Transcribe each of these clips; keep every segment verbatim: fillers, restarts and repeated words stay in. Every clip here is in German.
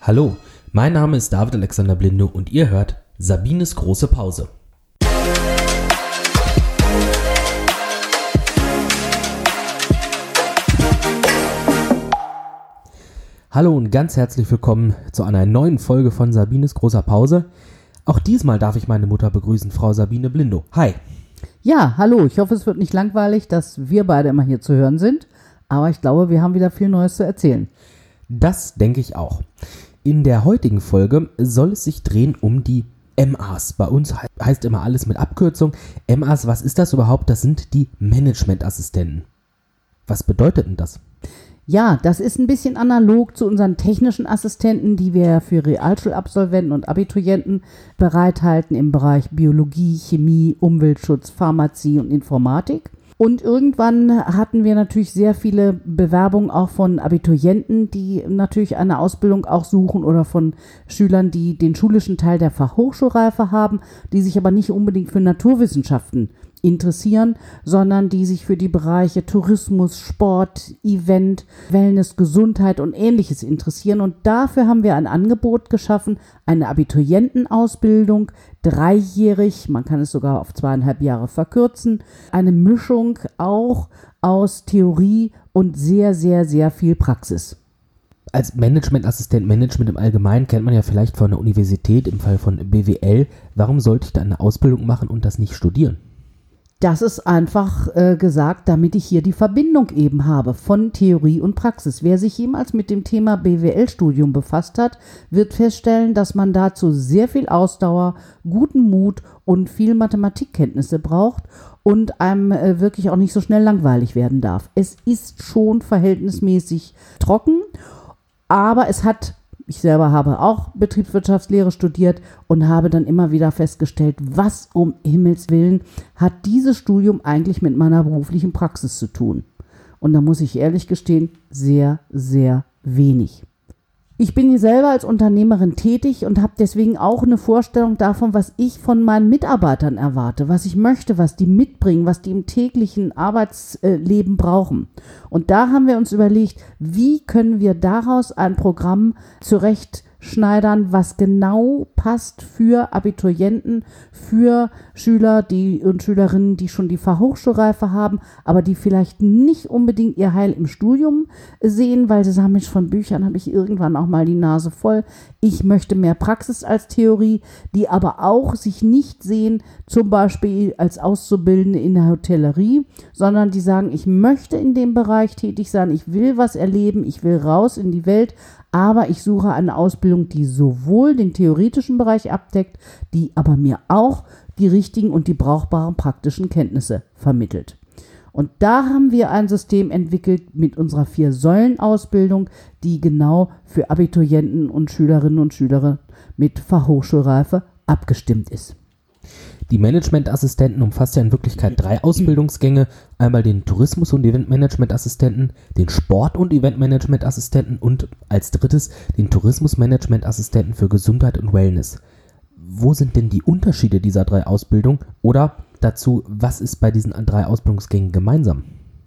Hallo, mein Name ist David Alexander Blindo und ihr hört Sabines große Pause. Hallo und ganz herzlich willkommen zu einer neuen Folge von Sabines großer Pause. Auch diesmal darf ich meine Mutter begrüßen, Frau Sabine Blindo. Hi. Ja, hallo. Ich hoffe, es wird nicht langweilig, dass wir beide immer hier zu hören sind. Aber ich glaube, wir haben wieder viel Neues zu erzählen. Das denke ich auch. In der heutigen Folge soll es sich drehen um die M As. Bei uns heißt immer alles mit Abkürzung. M As, was ist das überhaupt? Das sind die Managementassistenten. Was bedeutet denn das? Ja, das ist ein bisschen analog zu unseren technischen Assistenten, die wir für Realschulabsolventen und Abiturienten bereithalten im Bereich Biologie, Chemie, Umweltschutz, Pharmazie und Informatik. Und irgendwann hatten wir natürlich sehr viele Bewerbungen auch von Abiturienten, die natürlich eine Ausbildung auch suchen, oder von Schülern, die den schulischen Teil der Fachhochschulreife haben, die sich aber nicht unbedingt für Naturwissenschaften interessieren, sondern die sich für die Bereiche Tourismus, Sport, Event, Wellness, Gesundheit und Ähnliches interessieren. Und dafür haben wir ein Angebot geschaffen, eine Abiturientenausbildung, dreijährig, man kann es sogar auf zweieinhalb Jahre verkürzen, eine Mischung auch aus Theorie und sehr, sehr, sehr viel Praxis. Als Managementassistent, Management im Allgemeinen kennt man ja vielleicht von der Universität, im Fall von B W L. Warum sollte ich da eine Ausbildung machen und das nicht studieren? Das ist einfach äh, gesagt, damit ich hier die Verbindung eben habe von Theorie und Praxis. Wer sich jemals mit dem Thema B W L-Studium befasst hat, wird feststellen, dass man dazu sehr viel Ausdauer, guten Mut und viel Mathematikkenntnisse braucht und einem äh, wirklich auch nicht so schnell langweilig werden darf. Es ist schon verhältnismäßig trocken, aber es hat... Ich selber habe auch Betriebswirtschaftslehre studiert und habe dann immer wieder festgestellt, was um Himmels Willen hat dieses Studium eigentlich mit meiner beruflichen Praxis zu tun. Und da muss ich ehrlich gestehen, sehr, sehr wenig. Ich bin hier selber als Unternehmerin tätig und habe deswegen auch eine Vorstellung davon, was ich von meinen Mitarbeitern erwarte, was ich möchte, was die mitbringen, was die im täglichen Arbeitsleben brauchen. Und da haben wir uns überlegt, wie können wir daraus ein Programm zurechtschneidern, was genau passt für Abiturienten, für Schüler die und Schülerinnen, die schon die Fachhochschulreife haben, aber die vielleicht nicht unbedingt ihr Heil im Studium sehen, weil sie sagen, Mensch, von Büchern habe ich irgendwann auch mal die Nase voll. Ich möchte mehr Praxis als Theorie, die aber auch sich nicht sehen, zum Beispiel als Auszubildende in der Hotellerie, sondern die sagen, ich möchte in dem Bereich tätig sein, ich will was erleben, ich will raus in die Welt, aber ich suche eine Ausbildung, die sowohl den theoretischen Bereich abdeckt, die aber mir auch die richtigen und die brauchbaren praktischen Kenntnisse vermittelt. Und da haben wir ein System entwickelt mit unserer Vier-Säulen-Ausbildung, die genau für Abiturienten und Schülerinnen und Schüler mit Fachhochschulreife abgestimmt ist. Die Managementassistenten umfasst ja in Wirklichkeit drei Ausbildungsgänge. Einmal den Tourismus- und Eventmanagementassistenten, den Sport- und Eventmanagementassistenten und als drittes den Tourismusmanagementassistenten für Gesundheit und Wellness. Wo sind denn die Unterschiede dieser drei Ausbildungen? Oder dazu, was ist bei diesen drei Ausbildungsgängen gemeinsam?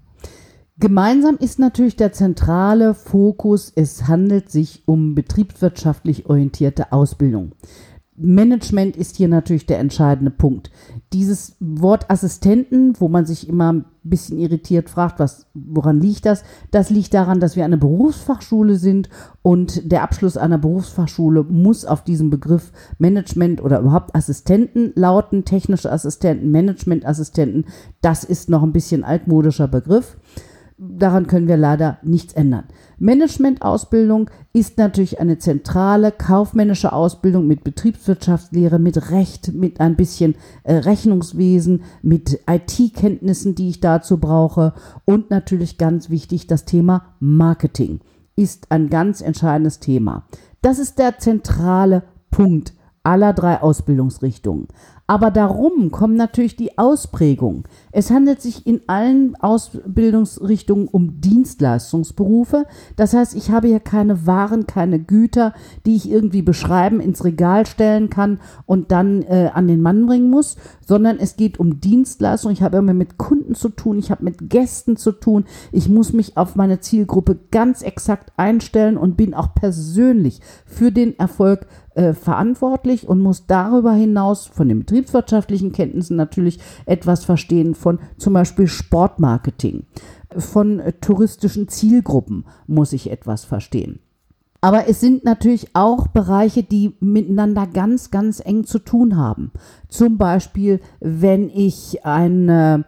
Gemeinsam ist natürlich der zentrale Fokus, es handelt sich um betriebswirtschaftlich orientierte Ausbildung. Management ist hier natürlich der entscheidende Punkt. Dieses Wort Assistenten, wo man sich immer ein bisschen irritiert fragt, was, woran liegt das? Das liegt daran, dass wir eine Berufsfachschule sind und der Abschluss einer Berufsfachschule muss auf diesen Begriff Management oder überhaupt Assistenten lauten, technische Assistenten, Managementassistenten. Das ist noch ein bisschen altmodischer Begriff. Daran können wir leider nichts ändern. Managementausbildung ist natürlich eine zentrale kaufmännische Ausbildung mit Betriebswirtschaftslehre, mit Recht, mit ein bisschen äh, Rechnungswesen, mit I T-Kenntnissen, die ich dazu brauche. Und natürlich ganz wichtig, das Thema Marketing ist ein ganz entscheidendes Thema. Das ist der zentrale Punkt aller drei Ausbildungsrichtungen. Aber darum kommen natürlich die Ausprägungen. Es handelt sich in allen Ausbildungsrichtungen um Dienstleistungsberufe. Das heißt, ich habe hier keine Waren, keine Güter, die ich irgendwie beschreiben, ins Regal stellen kann und dann äh, an den Mann bringen muss, sondern es geht um Dienstleistung. Ich habe immer mit Kunden zu tun, ich habe mit Gästen zu tun. Ich muss mich auf meine Zielgruppe ganz exakt einstellen und bin auch persönlich für den Erfolg äh, verantwortlich und muss darüber hinaus von den betriebswirtschaftlichen Kenntnissen natürlich etwas verstehen von zum Beispiel Sportmarketing, von äh, touristischen Zielgruppen muss ich etwas verstehen. Aber es sind natürlich auch Bereiche, die miteinander ganz, ganz eng zu tun haben. Zum Beispiel, wenn ich ein äh,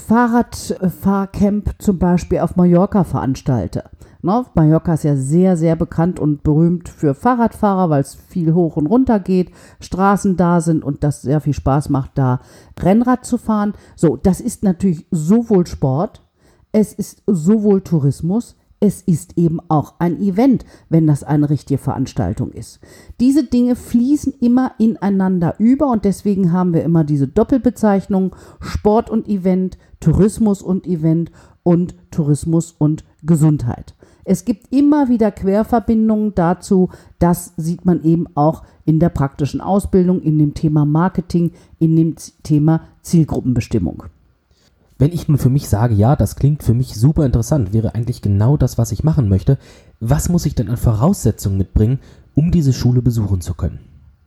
Fahrradfahrcamp zum Beispiel auf Mallorca veranstalte. Ne? Mallorca ist ja sehr, sehr bekannt und berühmt für Fahrradfahrer, weil es viel hoch und runter geht, Straßen da sind und das sehr viel Spaß macht, da Rennrad zu fahren. So, das ist natürlich sowohl Sport, es ist sowohl Tourismus, es ist eben auch ein Event, wenn das eine richtige Veranstaltung ist. Diese Dinge fließen immer ineinander über und deswegen haben wir immer diese Doppelbezeichnung Sport und Event, Tourismus und Event und Tourismus und Gesundheit. Es gibt immer wieder Querverbindungen dazu, das sieht man eben auch in der praktischen Ausbildung, in dem Thema Marketing, in dem Thema Zielgruppenbestimmung. Wenn ich nun für mich sage, ja, das klingt für mich super interessant, wäre eigentlich genau das, was ich machen möchte, was muss ich denn an Voraussetzungen mitbringen, um diese Schule besuchen zu können?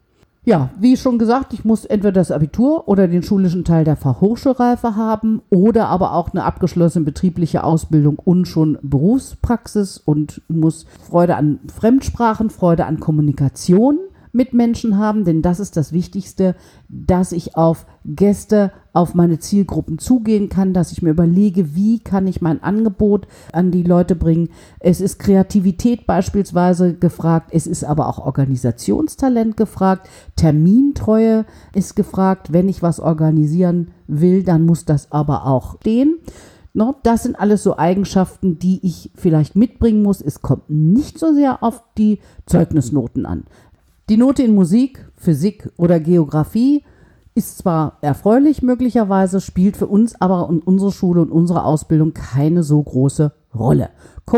Ja, wie schon gesagt, ich muss entweder das Abitur oder den schulischen Teil der Fachhochschulreife haben oder aber auch eine abgeschlossene betriebliche Ausbildung und schon Berufspraxis und muss Freude an Fremdsprachen, Freude an Kommunikation mit Menschen haben, denn das ist das Wichtigste, dass ich auf Gäste, auf meine Zielgruppen zugehen kann, dass ich mir überlege, wie kann ich mein Angebot an die Leute bringen. Es ist Kreativität beispielsweise gefragt, es ist aber auch Organisationstalent gefragt, Termintreue ist gefragt. Wenn ich was organisieren will, dann muss das aber auch stehen. No, das sind alles so Eigenschaften, die ich vielleicht mitbringen muss. Es kommt nicht so sehr auf die Zeugnisnoten an. Die Note in Musik, Physik oder Geografie ist zwar erfreulich möglicherweise, spielt für uns aber in unserer Schule und unserer Ausbildung keine so große Rolle.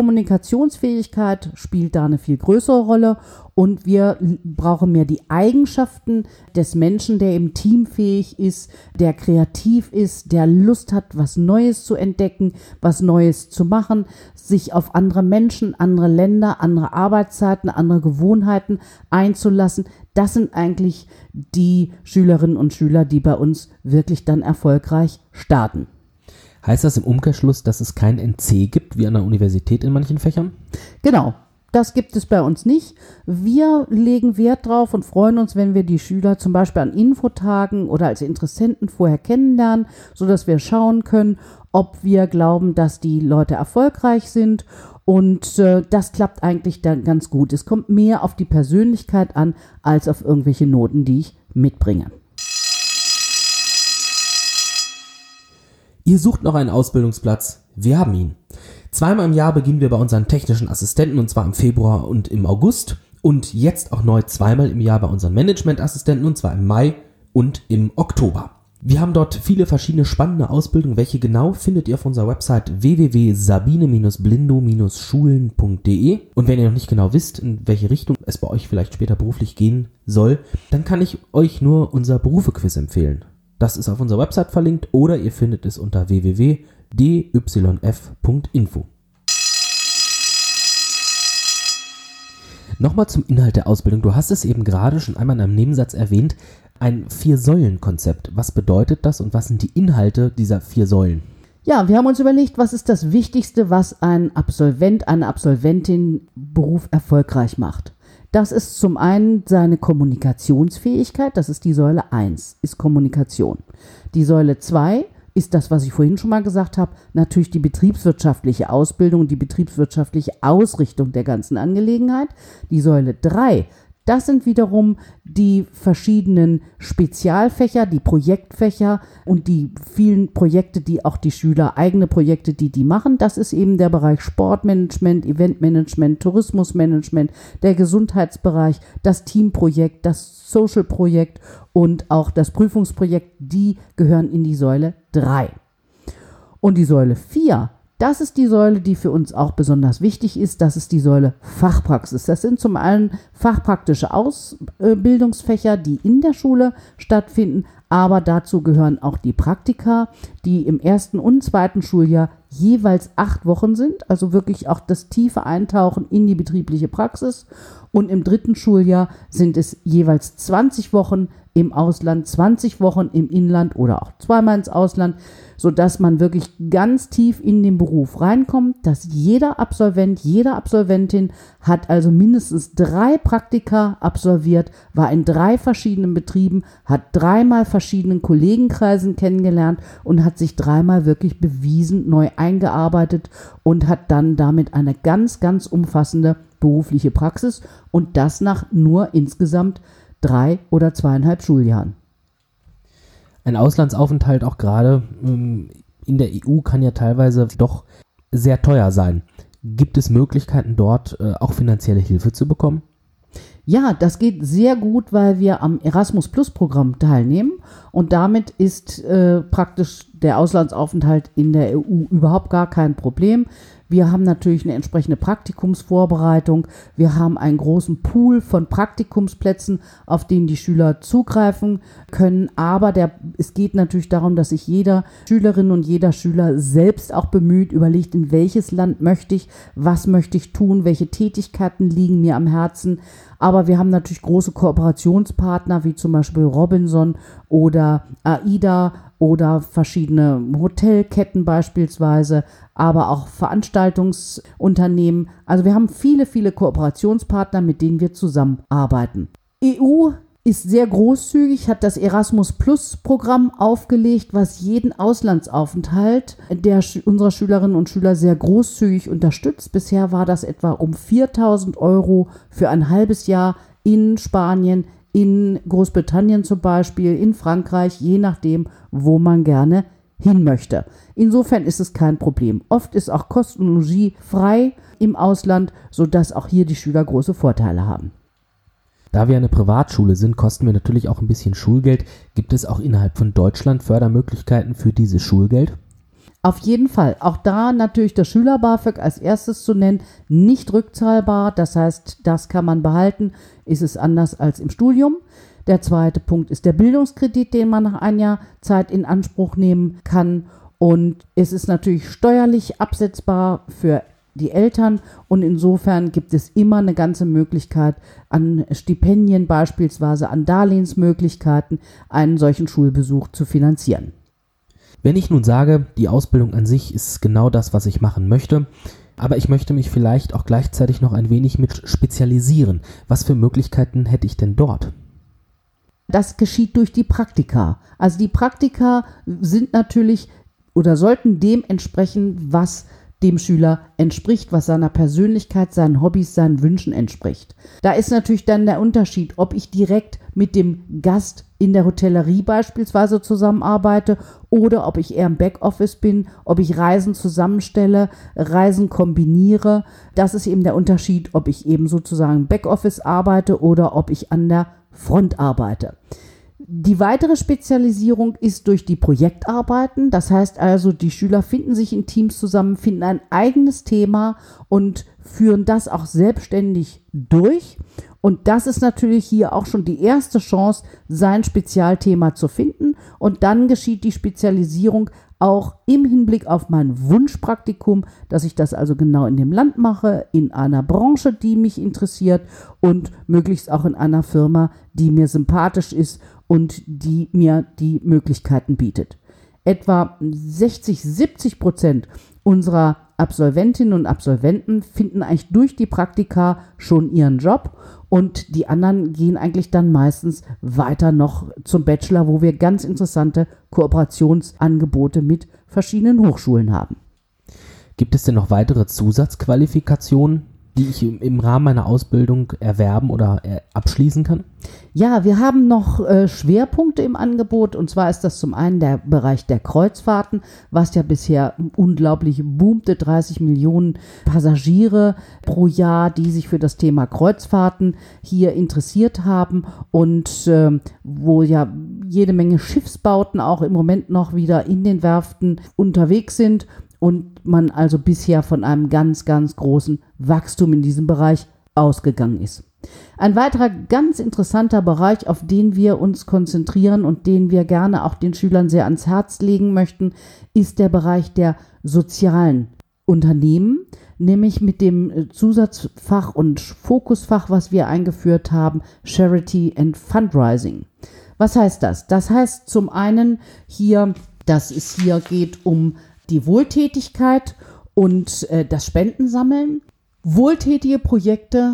Kommunikationsfähigkeit spielt da eine viel größere Rolle und wir brauchen mehr die Eigenschaften des Menschen, der im Team fähig ist, der kreativ ist, der Lust hat, was Neues zu entdecken, was Neues zu machen, sich auf andere Menschen, andere Länder, andere Arbeitszeiten, andere Gewohnheiten einzulassen. Das sind eigentlich die Schülerinnen und Schüler, die bei uns wirklich dann erfolgreich starten. Heißt das im Umkehrschluss, dass es kein N C gibt, wie an der Universität in manchen Fächern? Genau, das gibt es bei uns nicht. Wir legen Wert drauf und freuen uns, wenn wir die Schüler zum Beispiel an Infotagen oder als Interessenten vorher kennenlernen, sodass wir schauen können, ob wir glauben, dass die Leute erfolgreich sind. Und äh, das klappt eigentlich dann ganz gut. Es kommt mehr auf die Persönlichkeit an, als auf irgendwelche Noten, die ich mitbringe. Ihr sucht noch einen Ausbildungsplatz? Wir haben ihn. Zweimal im Jahr beginnen wir bei unseren technischen Assistenten und zwar im Februar und im August und jetzt auch neu zweimal im Jahr bei unseren Managementassistenten und zwar im Mai und im Oktober. Wir haben dort viele verschiedene spannende Ausbildungen. Welche genau findet ihr auf unserer Website w w w punkt sabine blindo schulen punkt d e. Und wenn ihr noch nicht genau wisst, in welche Richtung es bei euch vielleicht später beruflich gehen soll, dann kann ich euch nur unser Berufequiz empfehlen. Das ist auf unserer Website verlinkt oder ihr findet es unter w w w punkt d y f punkt info. Nochmal zum Inhalt der Ausbildung. Du hast es eben gerade schon einmal in einem Nebensatz erwähnt. Ein Vier-Säulen-Konzept. Was bedeutet das und was sind die Inhalte dieser vier Säulen? Ja, wir haben uns überlegt, was ist das Wichtigste, was ein Absolvent, eine Absolventin Beruf erfolgreich macht. Das ist zum einen seine Kommunikationsfähigkeit, das ist die Säule eins, ist Kommunikation. Die Säule zwei ist das, was ich vorhin schon mal gesagt habe, natürlich die betriebswirtschaftliche Ausbildung, die betriebswirtschaftliche Ausrichtung der ganzen Angelegenheit. Die Säule drei, Das sind wiederum die verschiedenen Spezialfächer, die Projektfächer und die vielen Projekte, die auch die Schüler, eigene Projekte, die die machen. Das ist eben der Bereich Sportmanagement, Eventmanagement, Tourismusmanagement, der Gesundheitsbereich, das Teamprojekt, das Social-Projekt und auch das Prüfungsprojekt, die gehören in die Säule drei. Und die Säule vier, das ist die Säule, die für uns auch besonders wichtig ist. Das ist die Säule Fachpraxis. Das sind zum einen fachpraktische Ausbildungsfächer, die in der Schule stattfinden, aber dazu gehören auch die Praktika, die im ersten und zweiten Schuljahr jeweils acht Wochen sind, also wirklich auch das tiefe Eintauchen in die betriebliche Praxis. Und im dritten Schuljahr sind es jeweils zwanzig Wochen im Ausland, zwanzig Wochen im Inland oder auch zweimal ins Ausland, sodass man wirklich ganz tief in den Beruf reinkommt, dass jeder Absolvent, jede Absolventin hat also mindestens drei Praktika absolviert, war in drei verschiedenen Betrieben, hat dreimal verschiedenen Kollegenkreisen kennengelernt und hat sich dreimal wirklich bewiesen, neu eingearbeitet und hat dann damit eine ganz, ganz umfassende berufliche Praxis und das nach nur insgesamt drei oder zweieinhalb Schuljahren. Ein Auslandsaufenthalt auch gerade ähm, in der E U kann ja teilweise doch sehr teuer sein. Gibt es Möglichkeiten dort äh, auch finanzielle Hilfe zu bekommen? Ja, das geht sehr gut, weil wir am Erasmus-Plus-Programm teilnehmen und damit ist äh, praktisch der Auslandsaufenthalt in der E U überhaupt gar kein Problem. Wir haben natürlich eine entsprechende Praktikumsvorbereitung. Wir haben einen großen Pool von Praktikumsplätzen, auf den die Schüler zugreifen können. Aber der, es geht natürlich darum, dass sich jeder Schülerin und jeder Schüler selbst auch bemüht, überlegt, in welches Land möchte ich, was möchte ich tun, welche Tätigkeiten liegen mir am Herzen. Aber wir haben natürlich große Kooperationspartner, wie zum Beispiel Robinson oder AIDA oder verschiedene Hotelketten beispielsweise, aber auch Veranstaltungsunternehmen. Also wir haben viele, viele Kooperationspartner, mit denen wir zusammenarbeiten. E U ist sehr großzügig, hat das Erasmus-Plus-Programm aufgelegt, was jeden Auslandsaufenthalt der unserer Schülerinnen und Schüler sehr großzügig unterstützt. Bisher war das etwa um viertausend Euro für ein halbes Jahr in Spanien, in Großbritannien zum Beispiel, in Frankreich, je nachdem, wo man gerne hin möchte. Insofern ist es kein Problem. Oft ist auch Kosten und Logis frei im Ausland, sodass auch hier die Schüler große Vorteile haben. Da wir eine Privatschule sind, kosten wir natürlich auch ein bisschen Schulgeld. Gibt es auch innerhalb von Deutschland Fördermöglichkeiten für dieses Schulgeld? Auf jeden Fall. Auch da natürlich das Schüler-BAföG als erstes zu nennen, nicht rückzahlbar. Das heißt, das kann man behalten. Ist es anders als im Studium. Der zweite Punkt ist der Bildungskredit, den man nach einer Zeit in Anspruch nehmen kann. Und es ist natürlich steuerlich absetzbar für die Eltern und insofern gibt es immer eine ganze Möglichkeit an Stipendien, beispielsweise an Darlehensmöglichkeiten, einen solchen Schulbesuch zu finanzieren. Wenn ich nun sage, die Ausbildung an sich ist genau das, was ich machen möchte, aber ich möchte mich vielleicht auch gleichzeitig noch ein wenig mit spezialisieren, was für Möglichkeiten hätte ich denn dort? Das geschieht durch die Praktika. Also die Praktika sind natürlich oder sollten dem entsprechen, was dem Schüler entspricht, was seiner Persönlichkeit, seinen Hobbys, seinen Wünschen entspricht. Da ist natürlich dann der Unterschied, ob ich direkt mit dem Gast in der Hotellerie beispielsweise zusammenarbeite oder ob ich eher im Backoffice bin, ob ich Reisen zusammenstelle, Reisen kombiniere. Das ist eben der Unterschied, ob ich eben sozusagen im Backoffice arbeite oder ob ich an der Front arbeite. Die weitere Spezialisierung ist durch die Projektarbeiten. Das heißt also, die Schüler finden sich in Teams zusammen, finden ein eigenes Thema und führen das auch selbstständig durch. Und das ist natürlich hier auch schon die erste Chance, sein Spezialthema zu finden. Und dann geschieht die Spezialisierung auch im Hinblick auf mein Wunschpraktikum, dass ich das also genau in dem Land mache, in einer Branche, die mich interessiert und möglichst auch in einer Firma, die mir sympathisch ist und die mir die Möglichkeiten bietet. Etwa sechzig, siebzig Prozent unserer Absolventinnen und Absolventen finden eigentlich durch die Praktika schon ihren Job und die anderen gehen eigentlich dann meistens weiter noch zum Bachelor, wo wir ganz interessante Kooperationsangebote mit verschiedenen Hochschulen haben. Gibt es denn noch weitere Zusatzqualifikationen? die ich im Rahmen meiner Ausbildung erwerben oder abschließen kann? Ja, wir haben noch äh, Schwerpunkte im Angebot, und zwar ist das zum einen der Bereich der Kreuzfahrten, was ja bisher unglaublich boomte, dreißig Millionen Passagiere pro Jahr, die sich für das Thema Kreuzfahrten hier interessiert haben und äh, wo ja jede Menge Schiffsbauten auch im Moment noch wieder in den Werften unterwegs sind und man also bisher von einem ganz, ganz großen Wachstum in diesem Bereich ausgegangen ist. Ein weiterer ganz interessanter Bereich, auf den wir uns konzentrieren und den wir gerne auch den Schülern sehr ans Herz legen möchten, ist der Bereich der sozialen Unternehmen, nämlich mit dem Zusatzfach und Fokusfach, was wir eingeführt haben, Charity and Fundraising. Was heißt das? Das heißt zum einen hier, dass es hier geht um die Wohltätigkeit und äh, das Spendensammeln. Wohltätige Projekte,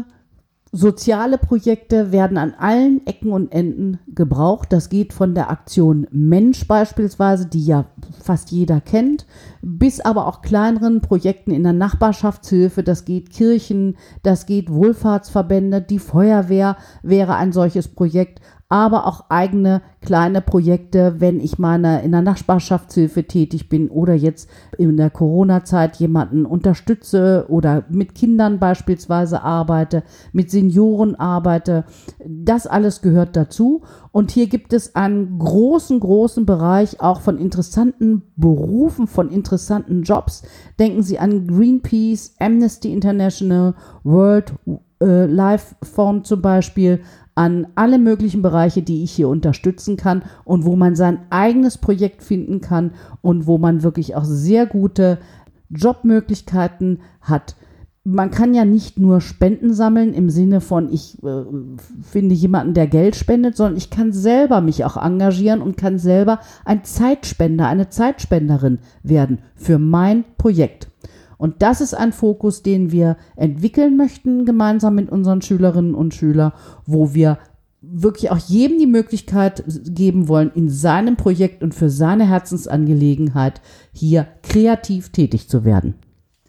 soziale Projekte werden an allen Ecken und Enden gebraucht. Das geht von der Aktion Mensch beispielsweise, die ja fast jeder kennt, bis aber auch kleineren Projekten in der Nachbarschaftshilfe. Das geht Kirchen, das geht Wohlfahrtsverbände, die Feuerwehr wäre ein solches Projekt, aber auch eigene kleine Projekte, wenn ich meine in der Nachbarschaftshilfe tätig bin oder jetzt in der Corona-Zeit jemanden unterstütze oder mit Kindern beispielsweise arbeite, mit Senioren arbeite. Das alles gehört dazu. Und hier gibt es einen großen, großen Bereich auch von interessanten Berufen, von interessanten Jobs. Denken Sie an Greenpeace, Amnesty International, World äh, Life Fund zum Beispiel, an alle möglichen Bereiche, die ich hier unterstützen kann und wo man sein eigenes Projekt finden kann und wo man wirklich auch sehr gute Jobmöglichkeiten hat. Man kann ja nicht nur Spenden sammeln im Sinne von, ich äh, finde jemanden, der Geld spendet, sondern ich kann selber mich auch engagieren und kann selber ein Zeitspender, eine Zeitspenderin werden für mein Projekt. Und das ist ein Fokus, den wir entwickeln möchten, gemeinsam mit unseren Schülerinnen und Schülern, wo wir wirklich auch jedem die Möglichkeit geben wollen, in seinem Projekt und für seine Herzensangelegenheit hier kreativ tätig zu werden.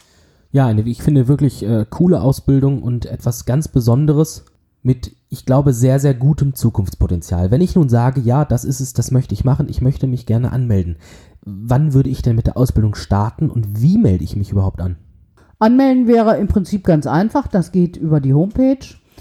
Ja, eine, ich finde wirklich äh, coole Ausbildung und etwas ganz Besonderes mit, ich glaube, sehr, sehr gutem Zukunftspotenzial. Wenn ich nun sage, ja, das ist es, das möchte ich machen, ich möchte mich gerne anmelden. Wann würde ich denn mit der Ausbildung starten und wie melde ich mich überhaupt an? Anmelden wäre im Prinzip ganz einfach. Das geht über die Homepage.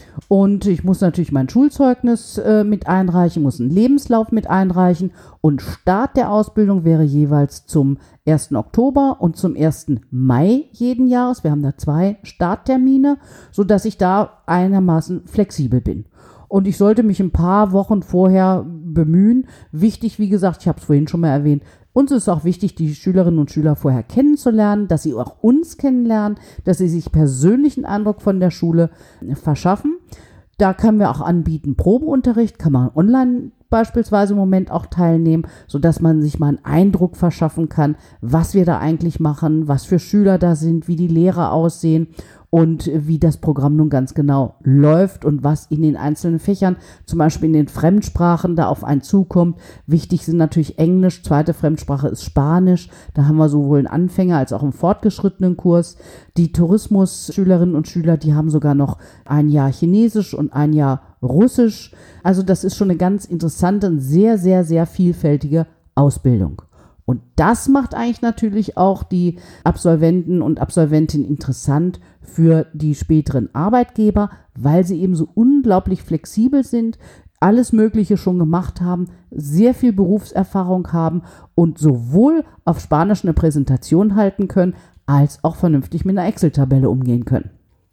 Und ich muss natürlich mein Schulzeugnis äh, mit einreichen, muss einen Lebenslauf mit einreichen. Und Start der Ausbildung wäre jeweils zum ersten Oktober und zum ersten Mai jeden Jahres. Wir haben da zwei Starttermine, sodass ich da einigermaßen flexibel bin. Und ich sollte mich ein paar Wochen vorher bemühen. Wichtig, wie gesagt, ich habe es vorhin schon mal erwähnt, uns ist auch wichtig, die Schülerinnen und Schüler vorher kennenzulernen, dass sie auch uns kennenlernen, dass sie sich persönlichen Eindruck von der Schule verschaffen. Da können wir auch anbieten Probeunterricht, kann man online beispielsweise im Moment auch teilnehmen, sodass man sich mal einen Eindruck verschaffen kann, was wir da eigentlich machen, was für Schüler da sind, wie die Lehrer aussehen und wie das Programm nun ganz genau läuft und was in den einzelnen Fächern, zum Beispiel in den Fremdsprachen, da auf einen zukommt. Wichtig sind natürlich Englisch, zweite Fremdsprache ist Spanisch. Da haben wir sowohl einen Anfänger als auch einen fortgeschrittenen Kurs. Die Tourismus-Schülerinnen und Schüler, die haben sogar noch ein Jahr Chinesisch und ein Jahr Russisch. Also das ist schon eine ganz interessante und sehr, sehr, sehr vielfältige Ausbildung. Und das macht eigentlich natürlich auch die Absolventen und Absolventinnen interessant für die späteren Arbeitgeber, weil sie eben so unglaublich flexibel sind, alles Mögliche schon gemacht haben, sehr viel Berufserfahrung haben und sowohl auf Spanisch eine Präsentation halten können, als auch vernünftig mit einer Excel-Tabelle umgehen können.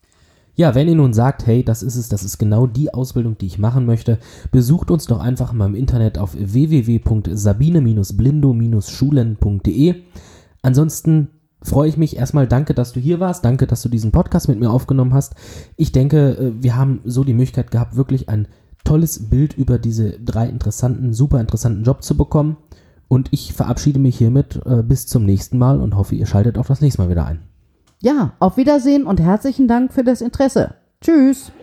Ja, wenn ihr nun sagt, hey, das ist es, das ist genau die Ausbildung, die ich machen möchte, besucht uns doch einfach mal im Internet auf w w w punkt sabine blindo schulen punkt d e. Ansonsten freue ich mich erstmal, danke, dass du hier warst, danke, dass du diesen Podcast mit mir aufgenommen hast. Ich denke, wir haben so die Möglichkeit gehabt, wirklich ein tolles Bild über diese drei interessanten, super interessanten Jobs zu bekommen. Und ich verabschiede mich hiermit äh, bis zum nächsten Mal und hoffe, ihr schaltet auch das nächste Mal wieder ein. Ja, auf Wiedersehen und herzlichen Dank für das Interesse. Tschüss!